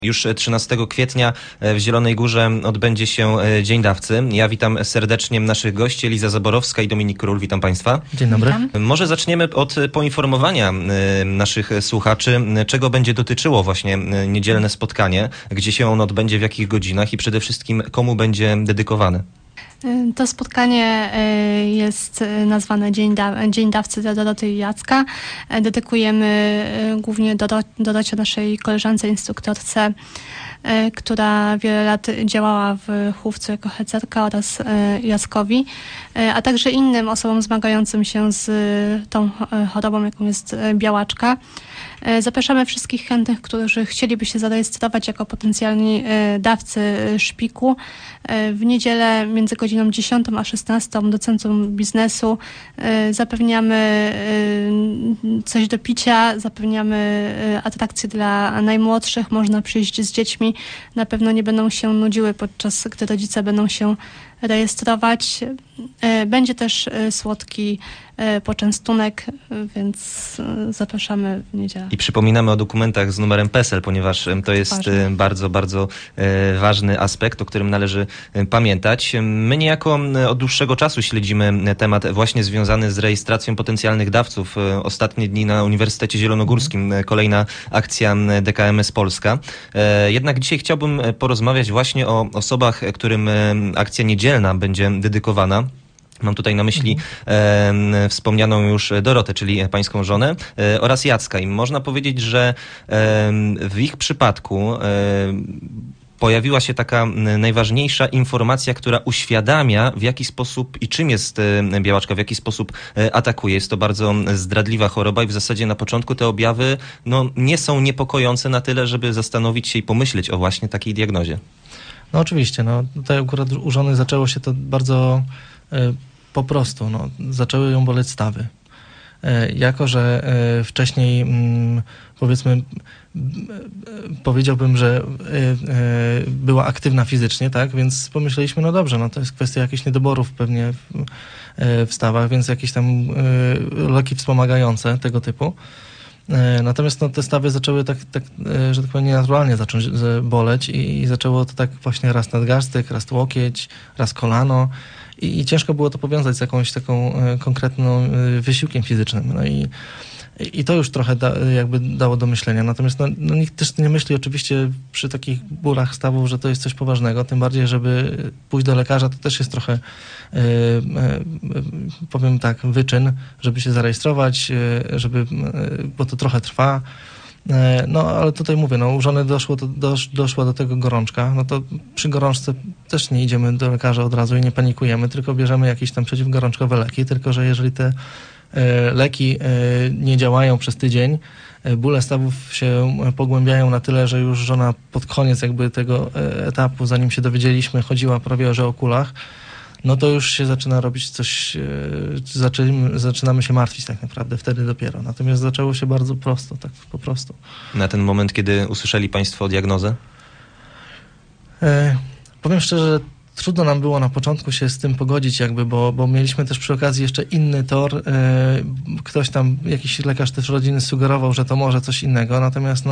Już 13 kwietnia w Zielonej Górze odbędzie się Dzień Dawcy. Ja witam serdecznie naszych gości, Eliza Zaborowska i Dominik Król. Witam Państwa. Dzień dobry. Witam. Może zaczniemy od poinformowania naszych słuchaczy, czego będzie dotyczyło właśnie niedzielne spotkanie, gdzie się ono odbędzie, w jakich godzinach i przede wszystkim komu będzie dedykowane. To spotkanie jest nazwane Dzień Dawcy dla Doroty i Jacka. Dedykujemy głównie Dorocie, naszej koleżance, instruktorce, która wiele lat działała w Chówcu jako hecerka, oraz Jackowi, a także innym osobom zmagającym się z tą chorobą, jaką jest białaczka. Zapraszamy wszystkich chętnych, którzy chcieliby się zarejestrować jako potencjalni dawcy szpiku. W niedzielę między godziną 10 a 16 do Centrum Biznesu zapewniamy coś do picia, zapewniamy atrakcje dla najmłodszych. Można przyjść z dziećmi. Na pewno nie będą się nudziły, podczas gdy rodzice będą się rejestrować. Będzie też słodki poczęstunek, więc zapraszamy w niedzielę. I przypominamy o dokumentach z numerem PESEL, ponieważ to jest bardzo, bardzo ważny aspekt, o którym należy pamiętać. My niejako od dłuższego czasu śledzimy temat właśnie związany z rejestracją potencjalnych dawców. Ostatnie dni na Uniwersytecie Zielonogórskim, kolejna akcja DKMS Polska. Jednak dzisiaj chciałbym porozmawiać właśnie o osobach, którym akcja niedzielna będzie dedykowana. Mam tutaj na myśli wspomnianą już Dorotę, czyli pańską żonę, oraz Jacka. I można powiedzieć, że w ich przypadku pojawiła się taka najważniejsza informacja, która uświadamia, w jaki sposób i czym jest białaczka, w jaki sposób atakuje. Jest to bardzo zdradliwa choroba i w zasadzie na początku te objawy nie są niepokojące na tyle, żeby zastanowić się i pomyśleć o właśnie takiej diagnozie. No oczywiście, tutaj akurat u żony zaczęło się to bardzo po prostu. Zaczęły ją boleć stawy. Jako że wcześniej powiedzmy powiedziałbym, że była aktywna fizycznie, tak? Więc pomyśleliśmy, no dobrze, to jest kwestia jakichś niedoborów pewnie w stawach, więc jakieś tam leki wspomagające tego typu. Natomiast te stawy zaczęły tak, że tak powiem, nienaturalnie zacząć boleć i zaczęło to tak właśnie raz nadgarstek, raz łokieć, raz kolano i ciężko było to powiązać z jakąś taką konkretną wysiłkiem fizycznym. I to już trochę jakby dało do myślenia. Natomiast nikt też nie myśli oczywiście przy takich bólach stawów, że to jest coś poważnego. Tym bardziej, żeby pójść do lekarza, to też jest trochę, powiem tak, wyczyn, żeby się zarejestrować, bo to trochę trwa. Ale tutaj mówię, u żony doszła do tego gorączka. To przy gorączce też nie idziemy do lekarza od razu i nie panikujemy, tylko bierzemy jakieś tam przeciwgorączkowe leki. Tylko że jeżeli te leki nie działają przez tydzień, bóle stawów się pogłębiają na tyle, że już żona pod koniec jakby tego etapu, zanim się dowiedzieliśmy, chodziła prawie że o kulach, to już się zaczyna robić coś, zaczynamy się martwić tak naprawdę wtedy dopiero. Natomiast zaczęło się bardzo prosto, tak po prostu. Na ten moment, kiedy usłyszeli Państwo diagnozę? Powiem szczerze, że trudno nam było na początku się z tym pogodzić bo mieliśmy też przy okazji jeszcze inny tor. Ktoś tam, jakiś lekarz też rodziny sugerował, że to może coś innego. Natomiast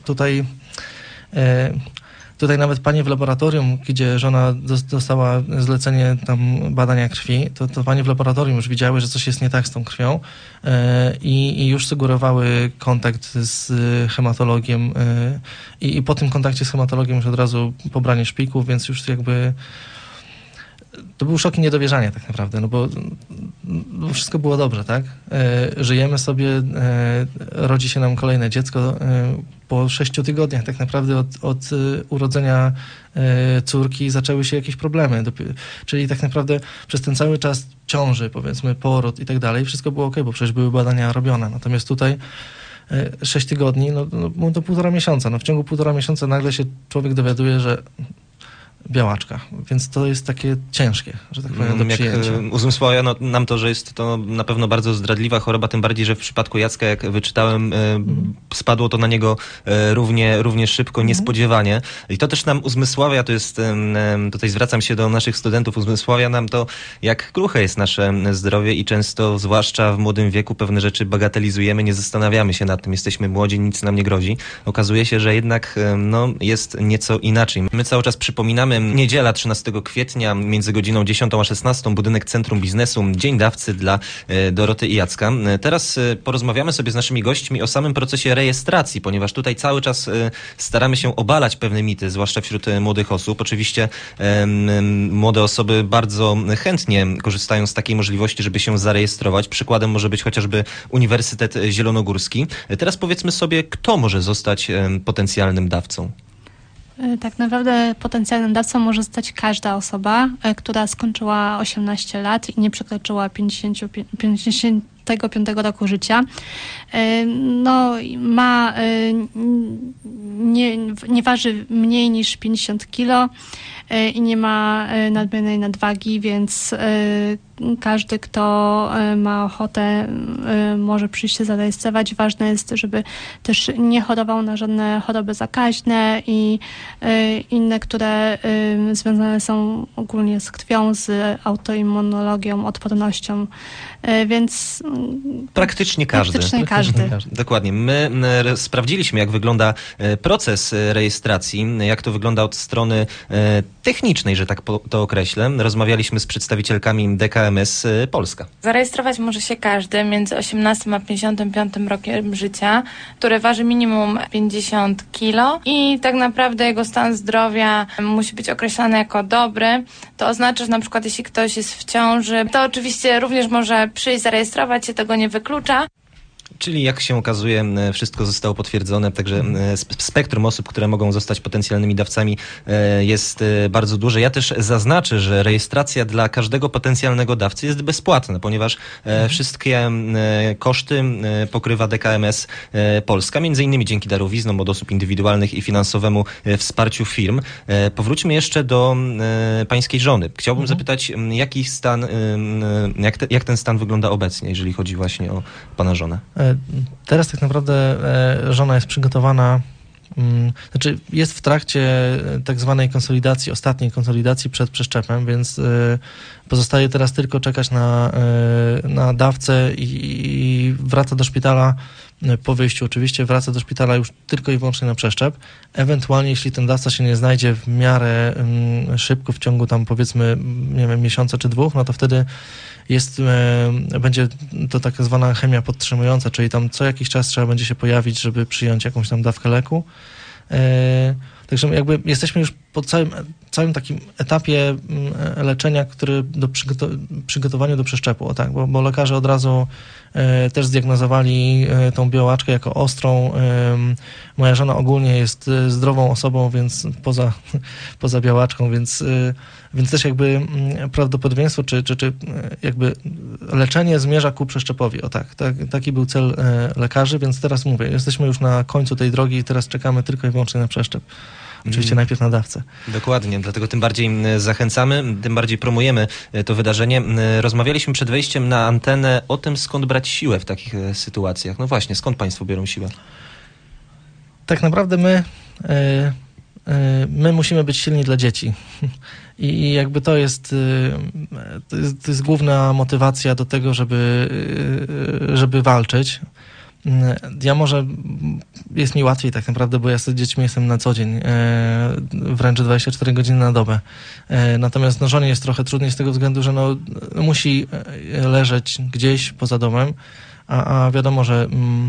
tutaj nawet panie w laboratorium, gdzie żona dostała zlecenie tam badania krwi, to panie w laboratorium już widziały, że coś jest nie tak z tą krwią i już sugerowały kontakt z hematologiem i po tym kontakcie z hematologiem już od razu pobranie szpików, więc już jakby to był szok i niedowierzanie tak naprawdę, bo wszystko było dobrze, tak? Żyjemy sobie, rodzi się nam kolejne dziecko. Po 6 tygodniach tak naprawdę od urodzenia córki zaczęły się jakieś problemy. Czyli tak naprawdę przez ten cały czas ciąży, powiedzmy, poród i tak dalej, wszystko było okej, bo przecież były badania robione. Natomiast tutaj 6 tygodni, to 1,5 miesiąca. W ciągu 1,5 miesiąca nagle się człowiek dowiaduje, że białaczka, więc to jest takie ciężkie, że tak powiem, do przyjęcia. Uzmysławia nam to, że jest to na pewno bardzo zdradliwa choroba, tym bardziej, że w przypadku Jacka, jak wyczytałem, spadło to na niego równie szybko, niespodziewanie. I to też nam uzmysławia, tutaj zwracam się do naszych studentów, uzmysławia nam to, jak kruche jest nasze zdrowie i często, zwłaszcza w młodym wieku, pewne rzeczy bagatelizujemy, nie zastanawiamy się nad tym, jesteśmy młodzi, nic nam nie grozi. Okazuje się, że jednak jest nieco inaczej. My cały czas przypominamy, niedziela 13 kwietnia między godziną 10 a 16, budynek Centrum Biznesu, Dzień Dawcy dla Doroty i Jacka. Teraz porozmawiamy sobie z naszymi gośćmi o samym procesie rejestracji, ponieważ tutaj cały czas staramy się obalać pewne mity, zwłaszcza wśród młodych osób. Oczywiście młode osoby bardzo chętnie korzystają z takiej możliwości, żeby się zarejestrować. Przykładem może być chociażby Uniwersytet Zielonogórski. Teraz powiedzmy sobie, kto może zostać potencjalnym dawcą? Tak naprawdę potencjalnym dawcą może zostać każda osoba, która skończyła 18 lat i nie przekroczyła 55 roku życia. Nie waży mniej niż 50 kg i nie ma nadmiernej nadwagi, więc każdy, kto ma ochotę, może przyjść się zarejestrować. Ważne jest, żeby też nie chorował na żadne choroby zakaźne i inne, które związane są ogólnie z krwią, z autoimmunologią, odpornością, więc praktycznie każdy. Dokładnie. My sprawdziliśmy, jak wygląda proces rejestracji, jak to wygląda od strony technicznej, że tak to określę. Rozmawialiśmy z przedstawicielkami DKMS Polska. Zarejestrować może się każdy między 18 a 55 rokiem życia, który waży minimum 50 kg i tak naprawdę jego stan zdrowia musi być określany jako dobry. To oznacza, że na przykład jeśli ktoś jest w ciąży, to oczywiście również może przyjść, zarejestrować się, tego nie wyklucza. Czyli jak się okazuje, wszystko zostało potwierdzone, także spektrum osób, które mogą zostać potencjalnymi dawcami, jest bardzo duże. Ja też zaznaczę, że rejestracja dla każdego potencjalnego dawcy jest bezpłatna, ponieważ wszystkie koszty pokrywa DKMS Polska, między innymi dzięki darowiznom od osób indywidualnych i finansowemu wsparciu firm. Powróćmy jeszcze do pańskiej żony. Chciałbym zapytać, jaki stan, jak ten stan wygląda obecnie, jeżeli chodzi właśnie o pana żonę? Teraz tak naprawdę żona jest przygotowana, znaczy jest w trakcie tak zwanej konsolidacji, ostatniej konsolidacji przed przeszczepem, więc pozostaje teraz tylko czekać na dawcę i wraca do szpitala po wyjściu. Oczywiście wraca do szpitala już tylko i wyłącznie na przeszczep. Ewentualnie, jeśli ten dawca się nie znajdzie w miarę szybko, w ciągu tam powiedzmy, nie wiem, miesiąca czy dwóch, no to wtedy będzie to tak zwana chemia podtrzymująca, czyli tam co jakiś czas trzeba będzie się pojawić, żeby przyjąć jakąś tam dawkę leku. Także jakby jesteśmy już po całym takim etapie leczenia, który do przygotowaniu do przeszczepu, tak, bo lekarze od razu też zdiagnozowali tą białaczkę jako ostrą. Moja żona ogólnie jest zdrową osobą, więc poza białaczką, więc też jakby prawdopodobieństwo, czy jakby leczenie zmierza ku przeszczepowi. O tak, taki był cel lekarzy, więc teraz mówię, jesteśmy już na końcu tej drogi i teraz czekamy tylko i wyłącznie na przeszczep. Oczywiście najpierw na dawcę. Dokładnie, dlatego tym bardziej zachęcamy, tym bardziej promujemy to wydarzenie. Rozmawialiśmy przed wejściem na antenę o tym, skąd brać siłę w takich sytuacjach. No właśnie, skąd państwo biorą siłę? Tak naprawdę my musimy być silni dla dzieci. I jakby to jest główna motywacja do tego, żeby walczyć. Ja może jest mi łatwiej tak naprawdę, bo ja z dziećmi jestem na co dzień, wręcz 24 godziny na dobę. Natomiast żonie jest trochę trudniej z tego względu, że musi leżeć gdzieś poza domem, a wiadomo, że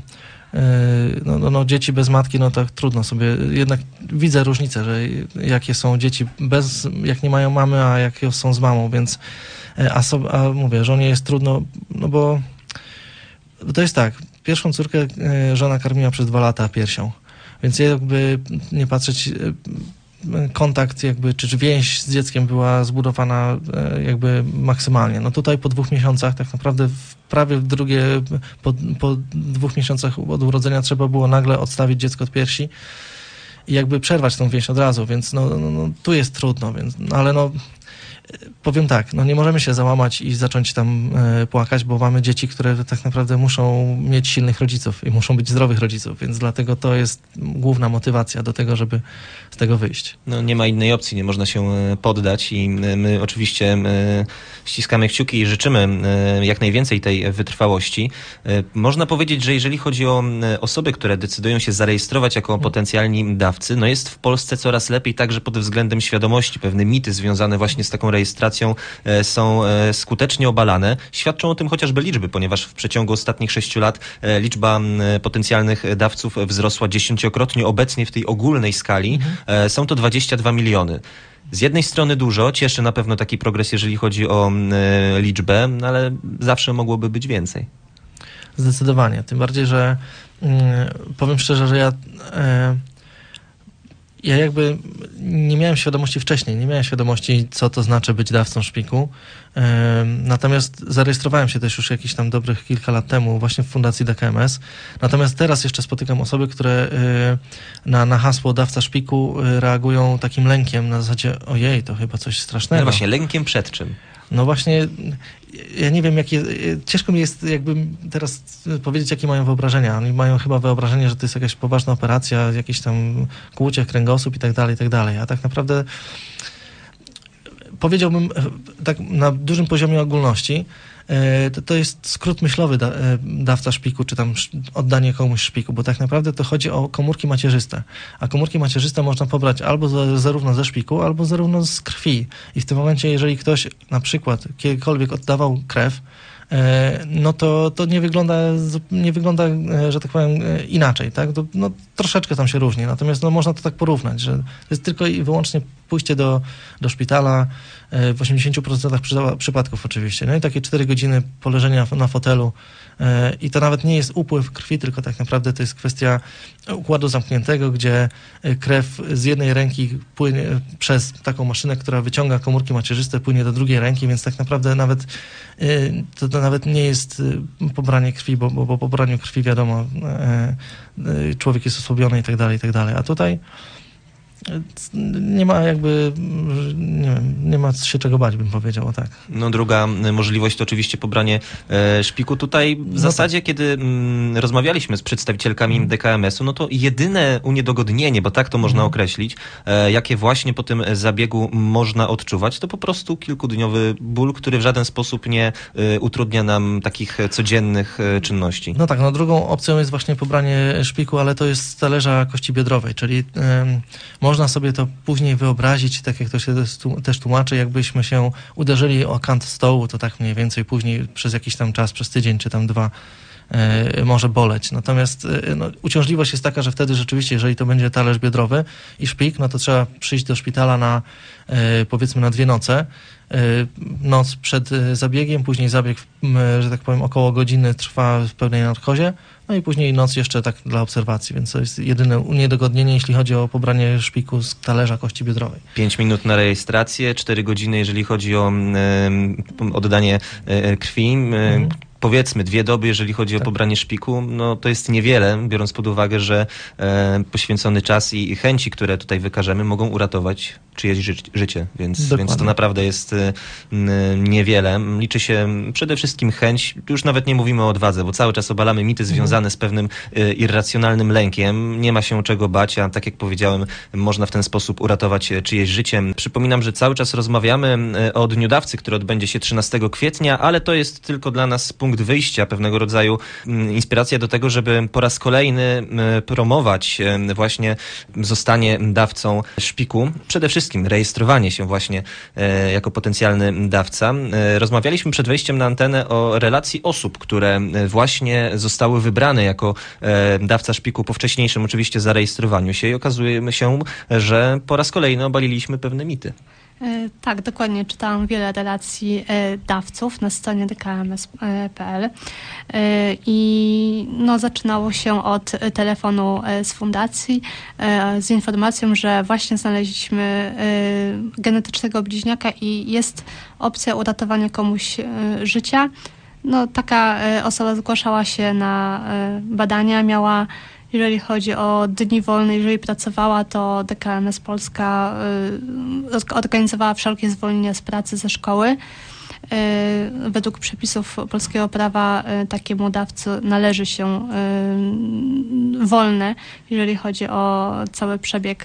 dzieci bez matki, no tak trudno sobie, jednak widzę różnicę, że jakie są dzieci jak nie mają mamy, a jakie są z mamą, więc a mówię, żonie jest trudno, no bo to jest tak, pierwszą córkę żona karmiła przez 2 lata piersią, więc jakby nie patrzeć, kontakt jakby, czy więź z dzieckiem była zbudowana jakby maksymalnie. No tutaj po 2 miesiącach tak naprawdę po 2 miesiącach od urodzenia trzeba było nagle odstawić dziecko od piersi i jakby przerwać tą więź od razu, więc tu jest trudno, więc, ale powiem tak, nie możemy się załamać i zacząć tam płakać, bo mamy dzieci, które tak naprawdę muszą mieć silnych rodziców i muszą być zdrowych rodziców, więc dlatego to jest główna motywacja do tego, żeby z tego wyjść. Nie ma innej opcji, nie można się poddać i my oczywiście ściskamy kciuki i życzymy jak najwięcej tej wytrwałości. Można powiedzieć, że jeżeli chodzi o osoby, które decydują się zarejestrować jako potencjalni dawcy, jest w Polsce coraz lepiej także pod względem świadomości. Pewne mity związane właśnie z taką rejestracją są skutecznie obalane. Świadczą o tym chociażby liczby, ponieważ w przeciągu ostatnich 6 lat liczba potencjalnych dawców wzrosła 10-krotnie. Obecnie w tej ogólnej skali są to 22 miliony. Z jednej strony dużo, cieszy na pewno taki progres, jeżeli chodzi o liczbę, ale zawsze mogłoby być więcej. Zdecydowanie. Tym bardziej, że powiem szczerze, że ja jakby nie miałem świadomości wcześniej, co to znaczy być dawcą szpiku. Natomiast zarejestrowałem się też już jakieś tam dobrych kilka lat temu właśnie w Fundacji DKMS. Natomiast teraz jeszcze spotykam osoby, które na hasło dawca szpiku reagują takim lękiem na zasadzie ojej, to chyba coś strasznego. Właśnie, lękiem przed czym? No właśnie, ja nie wiem, ciężko mi jest jakby teraz powiedzieć, jakie mają wyobrażenia. Oni mają chyba wyobrażenie, że to jest jakaś poważna operacja, jakieś tam kłucie, kręgosłup i tak dalej, a tak naprawdę powiedziałbym tak na dużym poziomie ogólności, to jest skrót myślowy dawca szpiku, czy tam oddanie komuś szpiku, bo tak naprawdę to chodzi o komórki macierzyste. A komórki macierzyste można pobrać albo zarówno ze szpiku, albo zarówno z krwi. I w tym momencie, jeżeli ktoś na przykład kiedykolwiek oddawał krew, to nie wygląda, że tak powiem, inaczej, tak? Troszeczkę tam się różni, natomiast można to tak porównać, że to jest tylko i wyłącznie pójście do szpitala, w 80% przypadków oczywiście, i takie 4 godziny poleżenia na fotelu i to nawet nie jest upływ krwi, tylko tak naprawdę to jest kwestia układu zamkniętego, gdzie krew z jednej ręki płynie przez taką maszynę, która wyciąga komórki macierzyste, płynie do drugiej ręki, więc tak naprawdę nawet to nawet nie jest pobranie krwi, bo po pobraniu krwi wiadomo, człowiek jest osłabiony i tak dalej, a tutaj nie ma jakby, nie ma się czego bać, bym powiedział, o tak. Druga możliwość to oczywiście pobranie szpiku. Tutaj w zasadzie, kiedy rozmawialiśmy z przedstawicielkami DKMS-u, to jedyne uniedogodnienie, bo tak to można określić, jakie właśnie po tym zabiegu można odczuwać, to po prostu kilkudniowy ból, który w żaden sposób nie utrudnia nam takich codziennych czynności. Drugą opcją jest właśnie pobranie szpiku, ale to jest z talerza kości biodrowej, czyli można sobie to później wyobrazić, tak jak to się też tłumaczy, jakbyśmy się uderzyli o kant stołu, to tak mniej więcej później przez jakiś tam czas, przez tydzień czy tam 2 może boleć. Natomiast uciążliwość jest taka, że wtedy rzeczywiście, jeżeli to będzie talerz biodrowy i szpik, to trzeba przyjść do szpitala powiedzmy na 2 noce. Noc przed zabiegiem, później zabieg, że tak powiem, około godziny trwa w pełnej narkozie, i później noc jeszcze tak dla obserwacji, więc to jest jedyne uniedogodnienie, jeśli chodzi o pobranie szpiku z talerza kości biodrowej. 5 minut na rejestrację, 4 godziny, jeżeli chodzi o oddanie krwi. Powiedzmy 2 doby, jeżeli chodzi o pobranie szpiku, to jest niewiele, biorąc pod uwagę, że poświęcony czas i chęci, które tutaj wykażemy, mogą uratować czyjeś życie, więc to naprawdę jest niewiele. Liczy się przede wszystkim chęć, już nawet nie mówimy o odwadze, bo cały czas obalamy mity związane z pewnym irracjonalnym lękiem. Nie ma się czego bać, a tak jak powiedziałem, można w ten sposób uratować czyjeś życie. Przypominam, że cały czas rozmawiamy o Dniu Dawcy, który odbędzie się 13 kwietnia, ale to jest tylko dla nas punkt wyjścia, pewnego rodzaju inspiracja do tego, żeby po raz kolejny promować właśnie zostanie dawcą szpiku. Przede wszystkim rejestrowanie się właśnie jako potencjalny dawca. Rozmawialiśmy przed wejściem na antenę o relacji osób, które właśnie zostały wybrane jako dawca szpiku po wcześniejszym oczywiście zarejestrowaniu się i okazuje się, że po raz kolejny obaliliśmy pewne mity. Tak, dokładnie. Czytałam wiele relacji dawców na stronie dkms.pl i zaczynało się od telefonu z fundacji z informacją, że właśnie znaleźliśmy genetycznego bliźniaka i jest opcja uratowania komuś życia. Taka osoba zgłaszała się na badania, miała Jeżeli chodzi o dni wolne, jeżeli pracowała, to DKMS Polska organizowała wszelkie zwolnienia z pracy ze szkoły. Według przepisów polskiego prawa takiemu dawcy należy się wolne, jeżeli chodzi o cały przebieg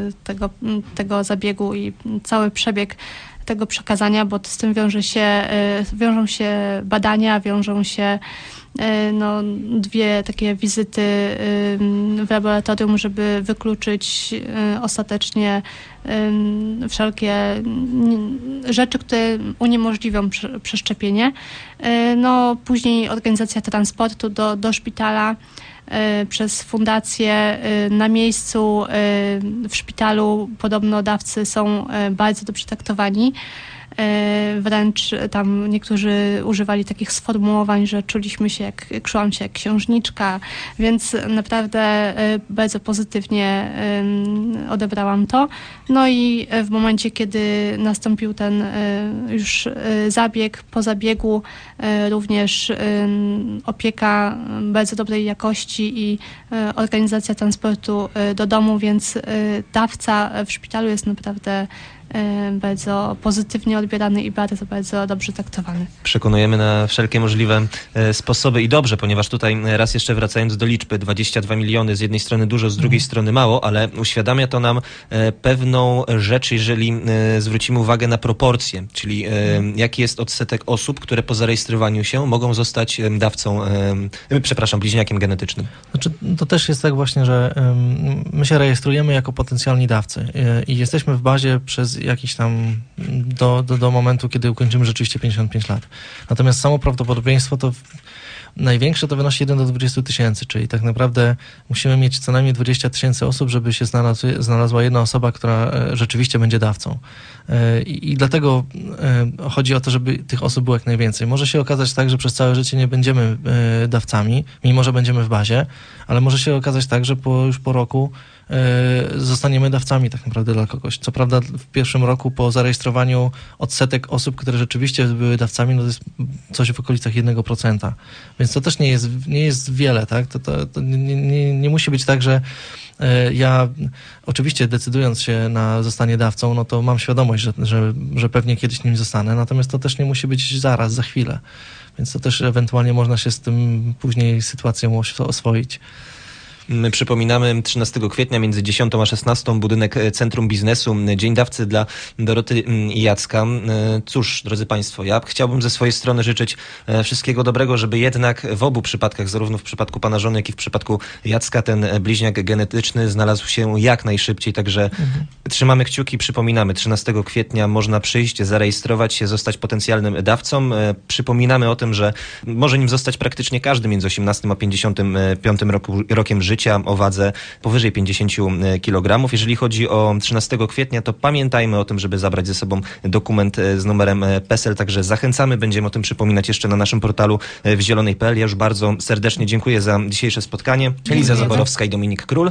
tego zabiegu i cały przebieg tego przekazania, bo z tym wiążą się badania, wiążą się dwie takie wizyty w laboratorium, żeby wykluczyć ostatecznie wszelkie rzeczy, które uniemożliwią przeszczepienie. Później organizacja transportu do szpitala przez fundację na miejscu w szpitalu. Podobno dawcy są bardzo dobrze traktowani. Wręcz tam niektórzy używali takich sformułowań, że czułam się jak księżniczka, więc naprawdę bardzo pozytywnie odebrałam to. No i w momencie, kiedy nastąpił ten już zabieg, po zabiegu również opieka bardzo dobrej jakości i organizacja transportu do domu, więc dawca w szpitalu jest naprawdę bardzo pozytywnie odbierany i bardzo, bardzo dobrze traktowany. Przekonujemy na wszelkie możliwe sposoby i dobrze, ponieważ tutaj raz jeszcze wracając do liczby, 22 miliony, z jednej strony dużo, z drugiej strony mało, ale uświadamia to nam pewną rzecz, jeżeli zwrócimy uwagę na proporcje, czyli jaki jest odsetek osób, które po zarejestrowaniu się mogą zostać bliźniakiem genetycznym. Znaczy, to też jest tak właśnie, że my się rejestrujemy jako potencjalni dawcy i jesteśmy w bazie przez jakiś tam do momentu, kiedy ukończymy rzeczywiście 55 lat. Natomiast samo prawdopodobieństwo to największe to wynosi 1 do 20 tysięcy, czyli tak naprawdę musimy mieć co najmniej 20 tysięcy osób, żeby się znalazła jedna osoba, która rzeczywiście będzie dawcą. I dlatego chodzi o to, żeby tych osób było jak najwięcej. Może się okazać tak, że przez całe życie nie będziemy dawcami, mimo że będziemy w bazie, ale może się okazać tak, że już po roku zostaniemy dawcami tak naprawdę dla kogoś. Co prawda w pierwszym roku po zarejestrowaniu odsetek osób, które rzeczywiście były dawcami, to jest coś w okolicach 1%. Więc to też nie jest wiele, tak? To nie musi być tak, że ja oczywiście decydując się na zostanie dawcą, no to mam świadomość, że pewnie kiedyś nim zostanę, natomiast to też nie musi być zaraz, za chwilę. Więc to też ewentualnie można się z tym później sytuacją oswoić. Przypominamy 13 kwietnia między 10 a 16 budynek Centrum Biznesu, Dzień Dawcy dla Doroty i Jacka. Cóż, drodzy Państwo, ja chciałbym ze swojej strony życzyć wszystkiego dobrego, żeby jednak w obu przypadkach, zarówno w przypadku pana żony, jak i w przypadku Jacka, ten bliźniak genetyczny znalazł się jak najszybciej. Także trzymamy kciuki, przypominamy, 13 kwietnia można przyjść, zarejestrować się, zostać potencjalnym dawcą. Przypominamy o tym, że może nim zostać praktycznie każdy między 18 a 55 rokiem życia, o wadze powyżej 50 kg. Jeżeli chodzi o 13 kwietnia, to pamiętajmy o tym, żeby zabrać ze sobą dokument z numerem PESEL, także zachęcamy, będziemy o tym przypominać jeszcze na naszym portalu w zielonej.pl. Ja już bardzo serdecznie dziękuję za dzisiejsze spotkanie. Eliza Zaborowska i Dominik Król.